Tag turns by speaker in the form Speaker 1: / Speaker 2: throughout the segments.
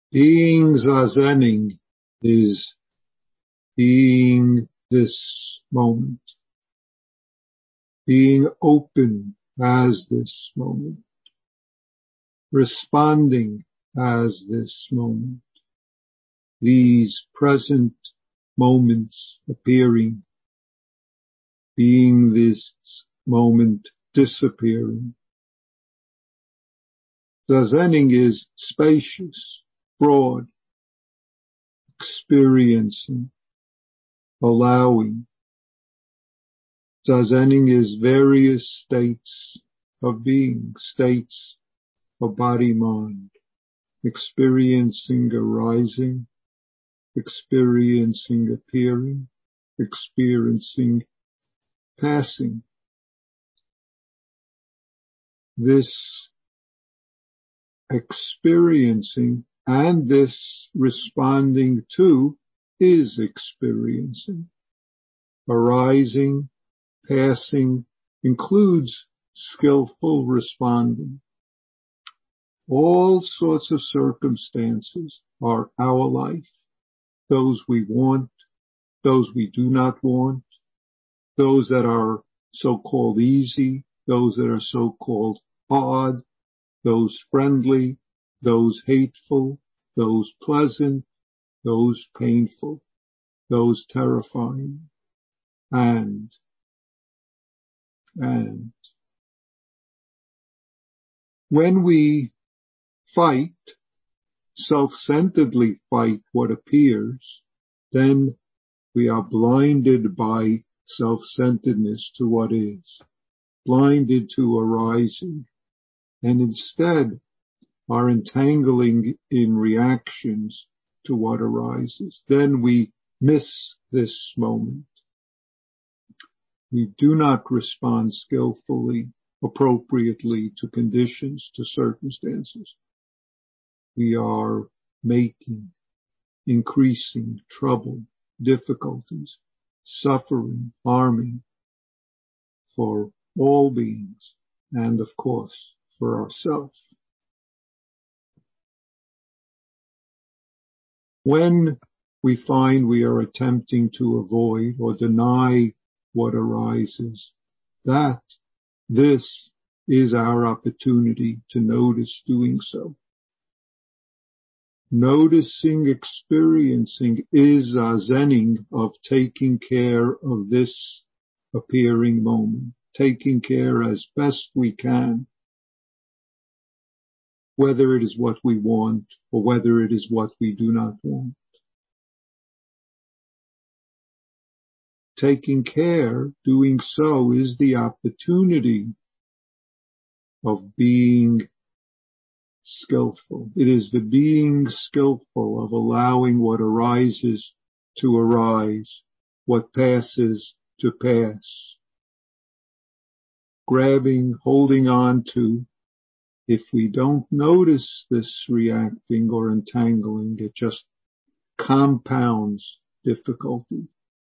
Speaker 1: Being zazening is being this moment, being open as this moment, responding as this moment, these present moments appearing, being this moment disappearing. Zazening is spacious, broad, experiencing, allowing. Zazening is various states of being, states of body-mind, experiencing arising, experiencing appearing, experiencing passing. This experiencing and this responding to is experiencing. Arising, passing includes skillful responding. All sorts of circumstances are our life. Those we want, those we do not want, those that are so-called easy, those that are so-called hard, those friendly, those hateful, those pleasant, those painful, those terrifying, and when we fight, self-centeredly fight what appears, then we are blinded by self-centeredness to what is, blinded to arising, and instead are entangling in reactions to what arises. Then we miss this moment. We do not respond skillfully, appropriately to conditions, to circumstances. We are making, increasing trouble, difficulties, suffering, harming for all beings, and of course for ourselves. When we find we are attempting to avoid or deny what arises, this is our opportunity to notice doing so. Noticing, experiencing is a zazening of taking care of this appearing moment, taking care as best we can, whether it is what we want or whether it is what we do not want. Taking care, doing so, is the opportunity of being skillful. It is the being skillful of allowing what arises to arise, what passes to pass. Grabbing, holding on to. If we don't notice this reacting or entangling, it just compounds difficulty.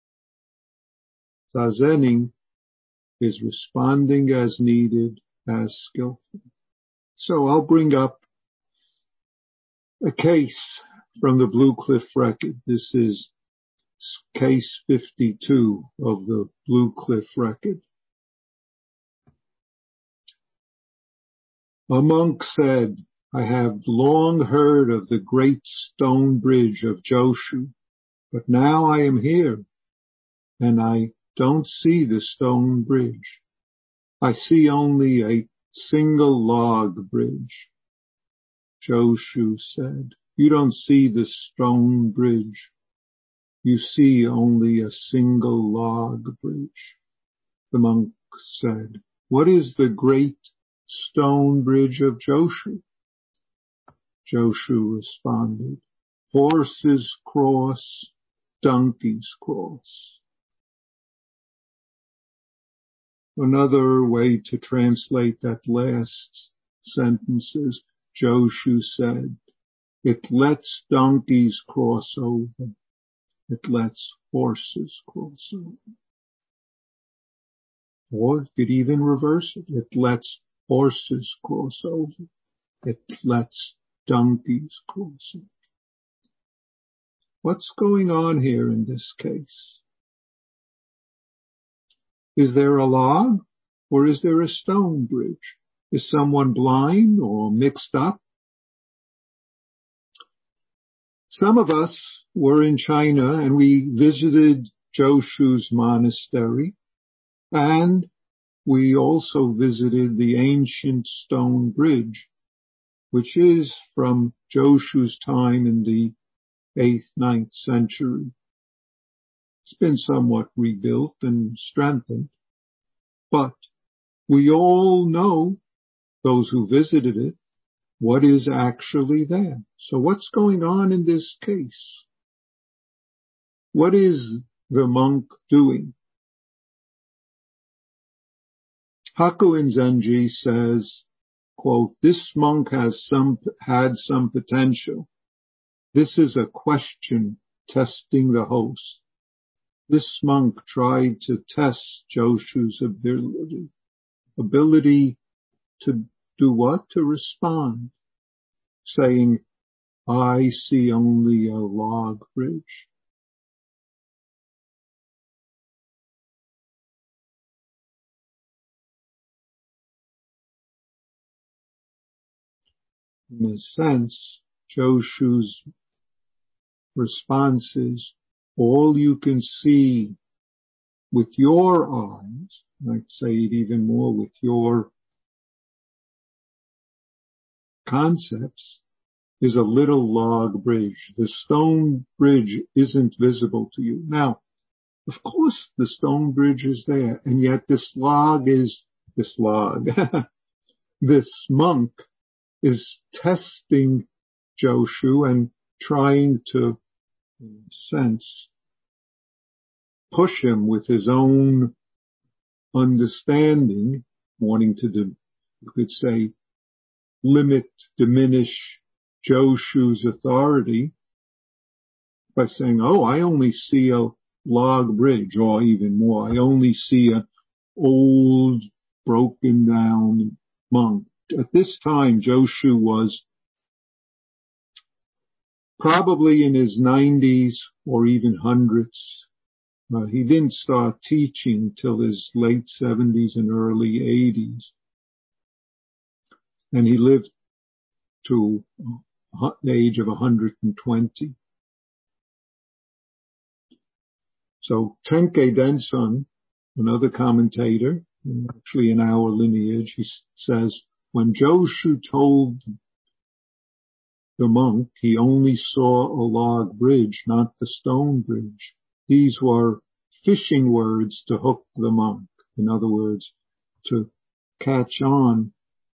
Speaker 1: Zazening is responding as needed, as skillful. So I'll bring up a case from the Blue Cliff record. This is case 52 of the Blue Cliff record. A monk said, I have long heard of the great stone bridge of Joshu, but now I am here, and I don't see the stone bridge. I see only a single log bridge. Joshu said, you don't see the stone bridge. You see only a single log bridge. The monk said, what is the great stone bridge of Joshu? Joshu responded, horses cross, donkeys cross. Another way to translate that last sentence is, Joshu said, it lets donkeys cross over. It lets horses cross over. Or it could even reverse it. It lets horses cross over. It lets donkeys cross over. What's going on here in this case? Is there a log or is there a stone bridge? Is someone blind or mixed up? Some of us were in China and we visited Joshu's monastery, and we also visited the ancient stone bridge, which is from Joshu's time in the 8th, 9th century. It's been somewhat rebuilt and strengthened, but we all know, those who visited it, what is actually there. So what's going on in this case? What is the monk doing? Hakuin Zenji says, quote, "This monk had some potential. This is a question testing the host. This monk tried to test Joshu's ability to do what? To respond, saying, I see only a log bridge." In a sense, Joshu's response is, all you can see with your eyes, I'd say it even more with your concepts, is a little log bridge. The stone bridge isn't visible to you. Now, of course the stone bridge is there, and yet this monk is testing Joshu and trying to, in a sense, push him with his own understanding, wanting to, you could say, diminish Joshu's authority by saying, oh, I only see a log bridge, or even more, I only see an old, broken down monk. At this time, Joshu was probably in his 90s or even hundreds. He didn't start teaching till his late 70s and early 80s. And he lived to the age of 120. So Tenkei Denson, another commentator, actually in our lineage, he says, when Joshu told the monk he only saw a log bridge, not the stone bridge, these were fishing words to hook the monk. In other words, to catch on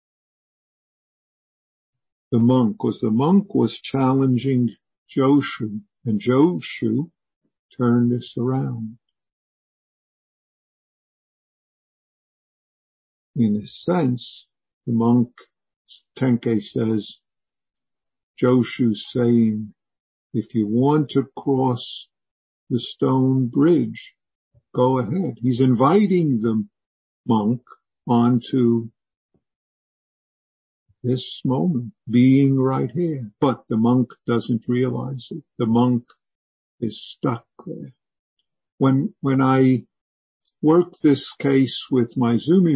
Speaker 1: the monk, because the monk was challenging Joshu, and Joshu turned this around. In a sense, the monk, Tenkei says, Joshu's saying, if you want to cross the stone bridge, go ahead. He's inviting the monk onto this moment, being right here. But the monk doesn't realize it. The monk is stuck there. When I worked this case with my Zumi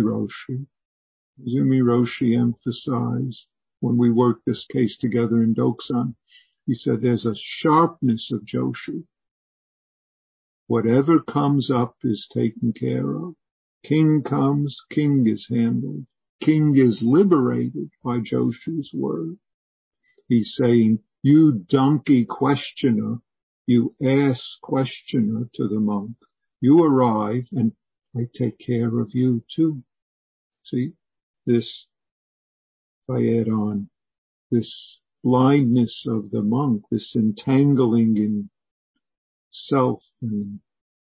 Speaker 1: Roshi emphasized, when we worked this case together in Doksan, he said there's a sharpness of Joshu. Whatever comes up is taken care of. King comes, king is handled. King is liberated by Joshu's word. He's saying, you donkey questioner, you ass questioner to the monk. You arrive and I take care of you too. See, this, if I add on, this blindness of the monk, this entangling in self. And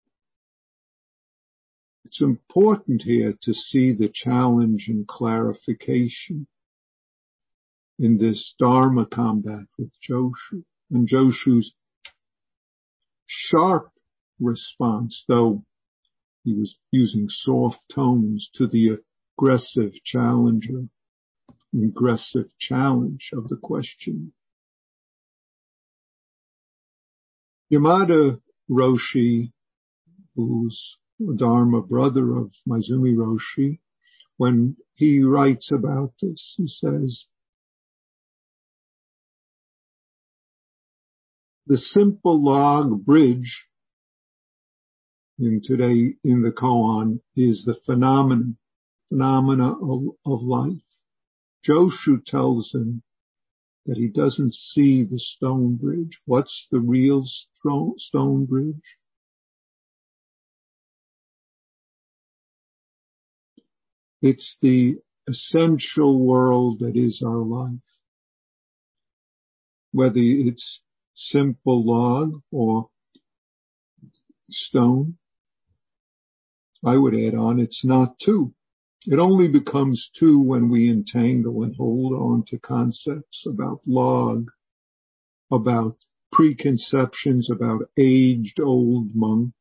Speaker 1: it's important here to see the challenge and clarification in this Dharma combat with Joshu. And Joshu's sharp response, though he was using soft tones, to the aggressive challenge of the question. Yamada Roshi, who's a Dharma brother of Maezumi Roshi, when he writes about this, he says, the simple log bridge in the koan is the phenomena of life. Joshu tells him that he doesn't see the stone bridge. What's the real stone bridge? It's the essential world that is our life. Whether it's simple log or stone, I would add on, it's not two. It only becomes two when we entangle and hold on to concepts about log, about preconceptions, about aged old monk.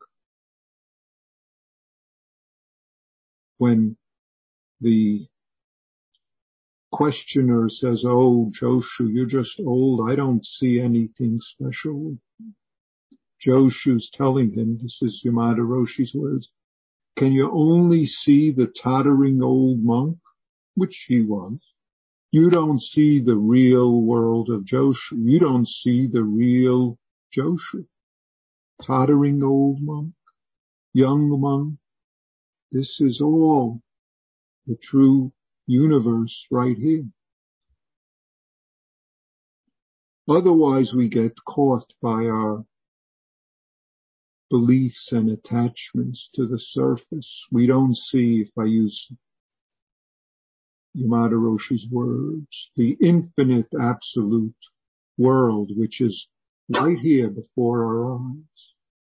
Speaker 1: When the questioner says, oh, Joshu, you're just old. I don't see anything special. Joshu's telling him, this is Yamada Roshi's words, can you only see the tottering old monk? Which he was. You don't see the real world of Joshu. You don't see the real Joshu. Tottering old monk, young monk. This is all the true universe right here. Otherwise we get caught by our beliefs and attachments to the surface. We don't see, if I use Yamada Roshi's words, the infinite absolute world which is right here before our eyes.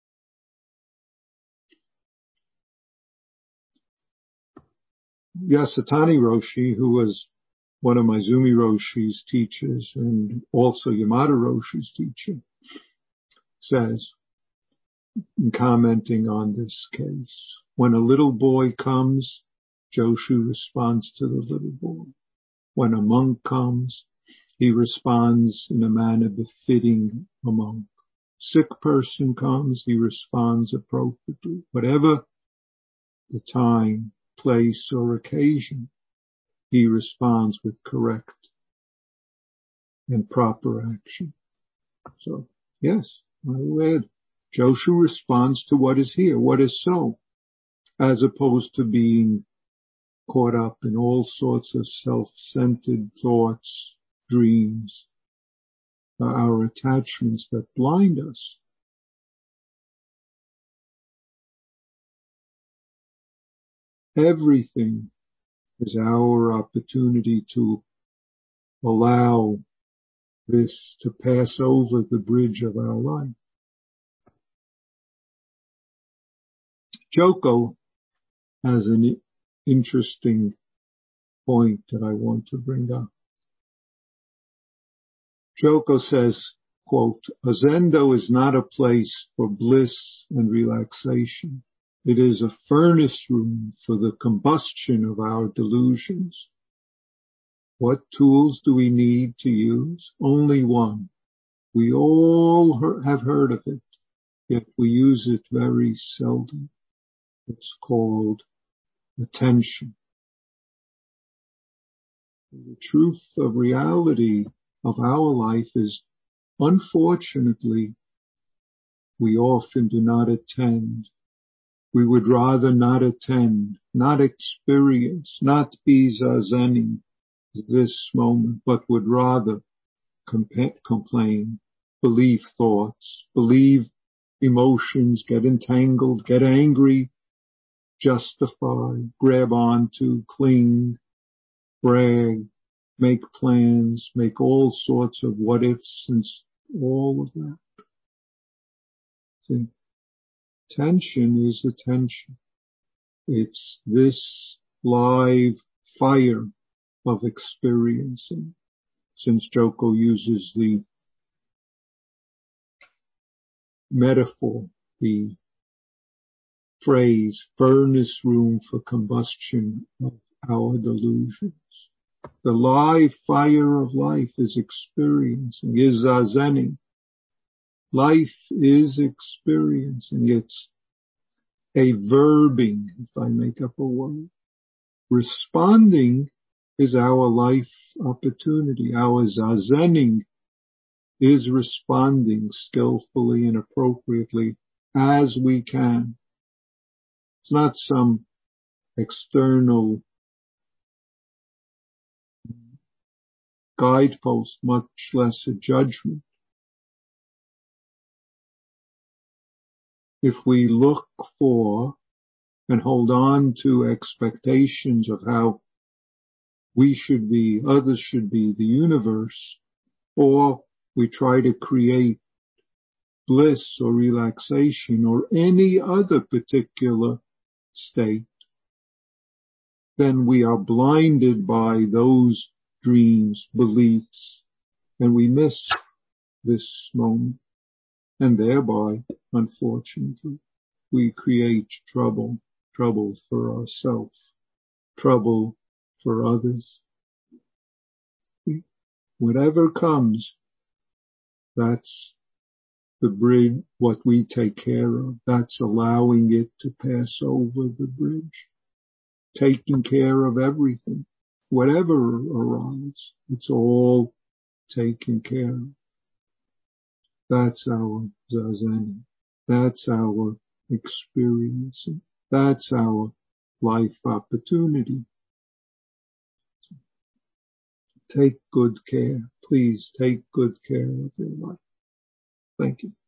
Speaker 1: Yasutani Roshi, who was one of Maezumi Roshi's teachers and also Yamada Roshi's teacher, says, in commenting on this case, when a little boy comes, Joshu responds to the little boy. When a monk comes, he responds in a manner befitting a monk. Sick person comes, he responds appropriately. Whatever the time, place, or occasion, he responds with correct and proper action. So, yes, I will add, Joshu responds to what is here, what is so, as opposed to being caught up in all sorts of self-centered thoughts, dreams, our attachments that blind us. Everything is our opportunity to allow this to pass over the bridge of our life. Joko has an interesting point that I want to bring up. Joko says, quote, a zendo is not a place for bliss and relaxation. It is a furnace room for the combustion of our delusions. What tools do we need to use? Only one. We all have heard of it, yet we use it very seldom. It's called attention. The truth of reality of our life is, unfortunately, we often do not attend. We would rather not attend, not experience, not be zazening this moment, but would rather complain, believe thoughts, believe emotions, get entangled, get angry, justify, grab onto, cling, brag, make plans, make all sorts of what ifs and all of that. See, tension is attention. It's this live fire of experiencing. Since Joko uses the metaphor, the phrase, furnace room for combustion of our delusions. The live fire of life is experiencing, is zazening. Life is experiencing. It's a verbing, if I make up a word. Responding is our life opportunity. Our zazening is responding skillfully and appropriately as we can. It's not some external guidepost, much less a judgment. If we look for and hold on to expectations of how we should be, others should be, the universe, or we try to create bliss or relaxation or any other particular state, then we are blinded by those dreams, beliefs, and we miss this moment. And thereby, unfortunately, we create trouble for ourselves, trouble for others. Whatever comes, that's the bridge, what we take care of. That's allowing it to pass over the bridge. Taking care of everything. Whatever arrives, it's all taken care of. That's our zazen. That's our experiencing. That's our life opportunity. Take good care. Please take good care of your life. Thank you.